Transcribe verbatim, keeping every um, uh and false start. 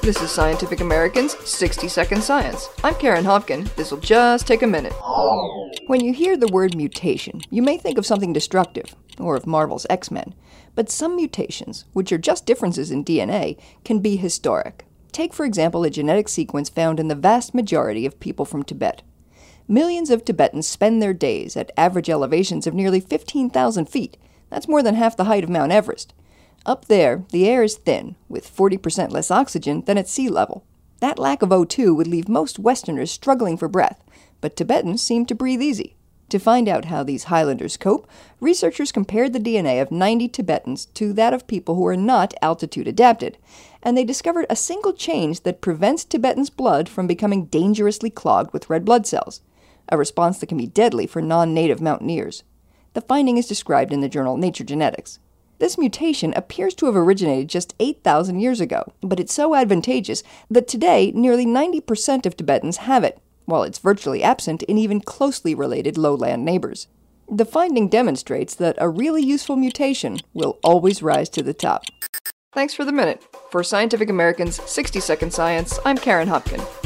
This is Scientific American's sixty second Science. I'm Karen Hopkin. This'll just take a minute. When you hear the word mutation, you may think of something destructive, or of Marvel's X-Men. But some mutations, which are just differences in D N A, can be historic. Take, for example, a genetic sequence found in the vast majority of people from Tibet. Millions of Tibetans spend their days at average elevations of nearly fifteen thousand feet. That's more than half the height of Mount Everest. Up there, the air is thin, with forty percent less oxygen than at sea level. That lack of O two would leave most Westerners struggling for breath, but Tibetans seem to breathe easy. To find out how these highlanders cope, researchers compared the D N A of ninety Tibetans to that of people who are not altitude adapted, and they discovered a single change that prevents Tibetans' blood from becoming dangerously clogged with red blood cells, a response that can be deadly for non-native mountaineers. The finding is described in the journal Nature Genetics. This mutation appears to have originated just eight thousand years ago, but it's so advantageous that today nearly ninety percent of Tibetans have it, while it's virtually absent in even closely related lowland neighbors. The finding demonstrates that a really useful mutation will always rise to the top. Thanks for the minute. For Scientific American's sixty second Science, I'm Karen Hopkin.